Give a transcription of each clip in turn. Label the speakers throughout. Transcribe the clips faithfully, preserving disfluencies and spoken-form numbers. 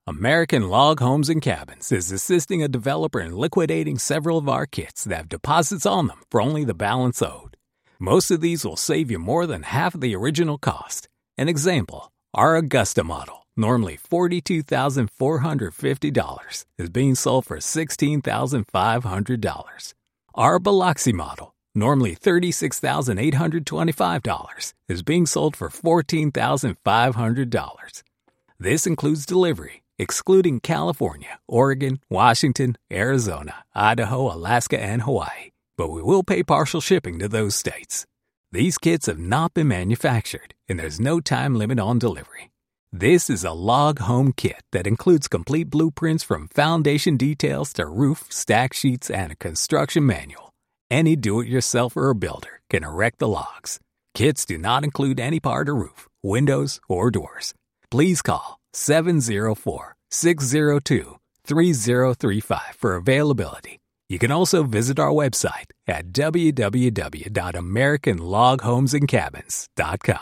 Speaker 1: American Log Homes and Cabins is assisting a developer in liquidating several of our kits that have deposits on them for only the balance owed. Most of these will save you more than half of the original cost. An example, our Augusta model, normally forty-two thousand four hundred fifty dollars, is being sold for sixteen thousand five hundred dollars. Our Biloxi model, normally thirty-six thousand eight hundred twenty-five dollars, is being sold for fourteen thousand five hundred dollars. This includes delivery, excluding California, Oregon, Washington, Arizona, Idaho, Alaska, and Hawaii. But we will pay partial shipping to those states. These kits have not been manufactured, and there's no time limit on delivery. This is a log home kit that includes complete blueprints from foundation details to roof, stack sheets, and a construction manual. Any do-it-yourselfer or builder can erect the logs. Kits do not include any part or roof, windows, or doors. Please call seven oh four, six oh two, three oh three five for availability. You can also visit our website at w w w dot american log homes and cabins dot com.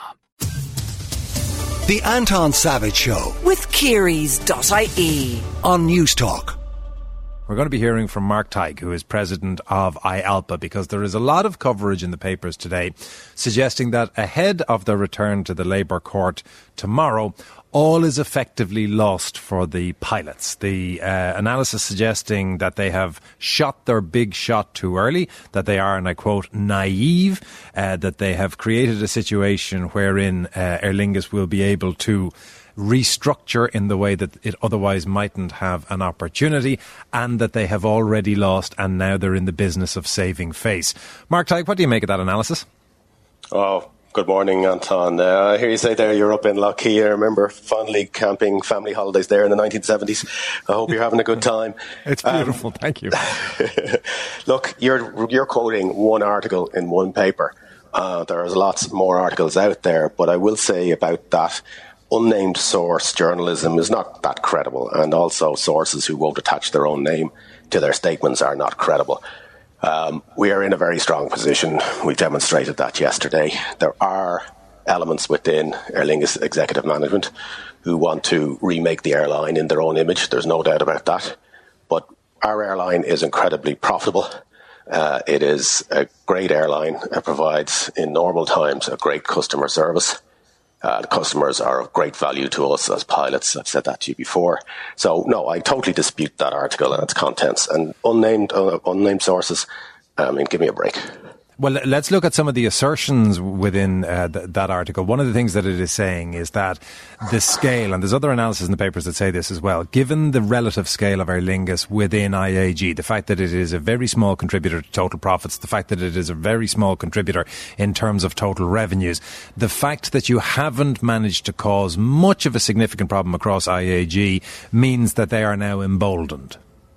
Speaker 2: The Anton Savage Show
Speaker 3: with Kearys dot I E
Speaker 2: on News Talk.
Speaker 4: We're going to be hearing from Mark Tighe, who is president of I A L P A, because there is a lot of coverage in the papers today suggesting that ahead of their return to the Labour Court tomorrow, all is effectively lost for the pilots. The uh, analysis suggesting that they have shot their big shot too early, that they are, and I quote, naive, uh, that they have created a situation wherein uh, Aer Lingus will be able to restructure in the way that it otherwise mightn't have an opportunity, and that they have already lost and now they're in the business of saving face. Mark Tighe, what do you make of that analysis?
Speaker 5: Oh, good morning, Anton. Uh, I hear you say there you're up in Lockheed. I remember fondly camping family holidays there in the nineteen seventies. I hope you're having a good time.
Speaker 4: It's beautiful, um, thank you.
Speaker 5: Look, you're you're quoting one article in one paper. Uh, there's lots more articles out there, but I will say about that, unnamed source journalism is not that credible, and also sources who won't attach their own name to their statements are not credible. Um, we are in a very strong position. We demonstrated that yesterday. There are elements within Aer Lingus executive management who want to remake the airline in their own image. There's no doubt about that. But our airline is incredibly profitable. Uh, it is a great airline. It provides, in normal times, a great customer service. Uh, the customers are of great value to us as pilots. I've said that to you before. So, no, I totally dispute that article and its contents. And unnamed uh, unnamed sources, I mean, give me a break.
Speaker 4: Well, let's look at some of the assertions within uh, th- that article. One of the things that it is saying is that the scale, and there's other analysis in the papers that say this as well, given the relative scale of Aer Lingus within I A G, the fact that it is a very small contributor to total profits, the fact that it is a very small contributor in terms of total revenues, the fact that you haven't managed to cause much of a significant problem across I A G means that they are now emboldened.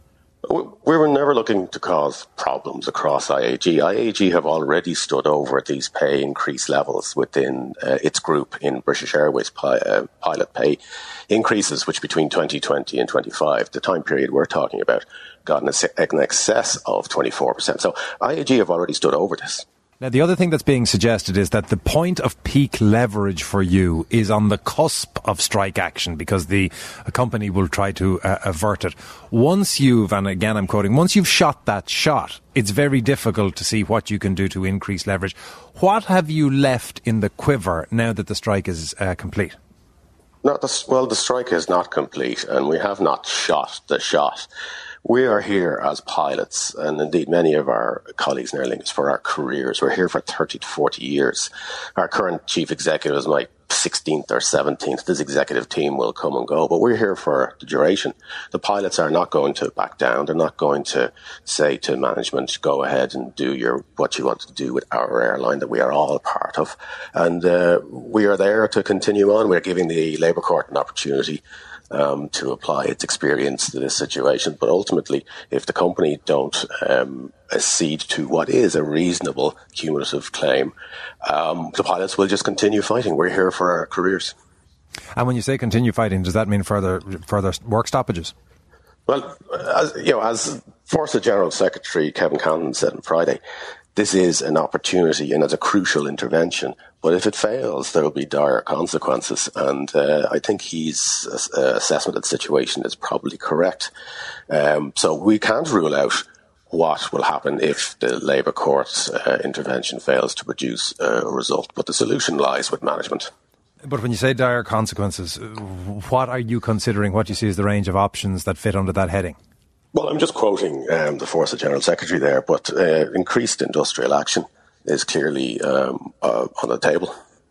Speaker 5: We were never looking to cause problems across I A G. I A G have already stood over these pay increase levels within uh, its group in British Airways pi- uh, pilot pay increases, which between twenty twenty and twenty-five, the time period we're talking about, got in, a, in excess of twenty-four percent. So I A G have already stood over this.
Speaker 4: Now, the other thing that's being suggested is that the point of peak leverage for you is on the cusp of strike action, because the company will try to uh, avert it. Once you've, and again I'm quoting, once you've shot that shot, it's very difficult to see what you can do to increase leverage. What have you left in the quiver now that the strike is uh, complete?
Speaker 5: Not the, well, the strike is not complete, and we have not shot the shot. We are here as pilots, and indeed many of our colleagues in Aer Lingus, for our careers. We're here for thirty to forty years. Our current chief executive is my sixteenth or seventeenth. This executive team will come and go, but we're here for the duration. The pilots are not going to back down. They're not going to say to management, go ahead and do your what you want to do with our airline that we are all part of. And uh, we are there to continue on. We're giving the Labour Court an opportunity Um, to apply its experience to this situation. But ultimately, if the company don't um, accede to what is a reasonable cumulative claim, um, the pilots will just continue fighting. We're here for our careers.
Speaker 4: And when you say continue fighting, does that mean further further work stoppages?
Speaker 5: Well, as you know, as Forces General Secretary Kevin Conlon said on Friday, this is an opportunity and it's a crucial intervention. But if it fails, there will be dire consequences. And uh, I think his uh, assessment of the situation is probably correct. Um, so we can't rule out what will happen if the Labour Court's uh, intervention fails to produce uh, a result. But the solution lies with management.
Speaker 4: But when you say dire consequences, what are you considering? What do you see as the range of options that fit under that heading?
Speaker 5: Well, I'm just quoting um, the Forces General Secretary there, but uh, increased industrial action is clearly um, uh, on the table.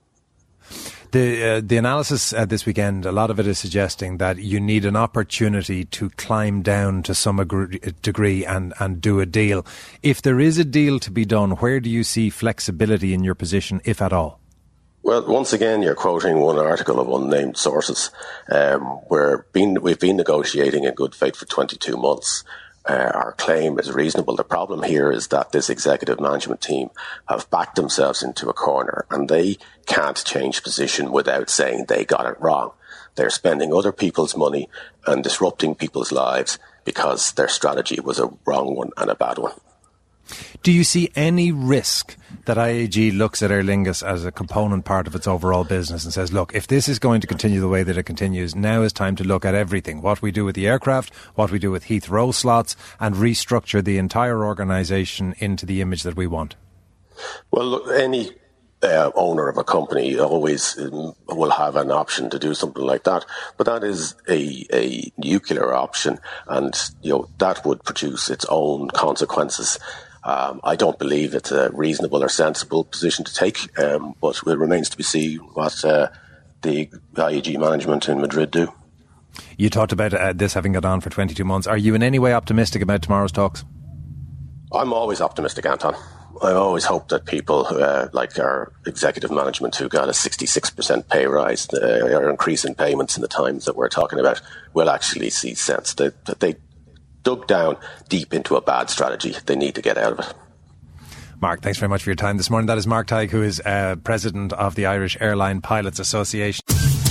Speaker 4: The uh, the analysis uh, this weekend, a lot of it is suggesting that you need an opportunity to climb down to some agree- degree and, and do a deal. If there is a deal to be done, where do you see flexibility in your position, if at all?
Speaker 5: Well, once again, you're quoting one article of unnamed sources. Um, we're been, we've been negotiating in good faith for twenty-two months. Uh, our claim is reasonable. The problem here is that this executive management team have backed themselves into a corner and they can't change position without saying they got it wrong. They're spending other people's money and disrupting people's lives because their strategy was a wrong one and a bad one.
Speaker 4: Do you see any risk that I A G looks at Aer Lingus as a component part of its overall business and says, look, if this is going to continue the way that it continues, now is time to look at everything, what we do with the aircraft, what we do with Heathrow slots, and restructure the entire organisation into the image that we want?
Speaker 5: Well, look, any uh, owner of a company always um, will have an option to do something like that, but that is a, a nuclear option, and you know that would produce its own consequences. Um, I don't believe it's a reasonable or sensible position to take, um, but it remains to be seen what uh, the I A G management in Madrid do.
Speaker 4: You talked about uh, this having gone on for twenty-two months. Are you in any way optimistic about tomorrow's talks?
Speaker 5: I'm always optimistic, Anton. I always hope that people uh, like our executive management who got a sixty-six percent pay rise uh, or increase in payments in the times that we're talking about will actually see sense that, that they dug down deep into a bad strategy. They need to get out of it.
Speaker 4: Mark, thanks very much for your time this morning. That is Mark Tighe, who is uh, president of the Irish Airline Pilots Association.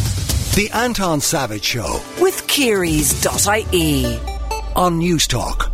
Speaker 2: The Anton Savage Show
Speaker 3: with Kearys dot I E
Speaker 2: on News Talk.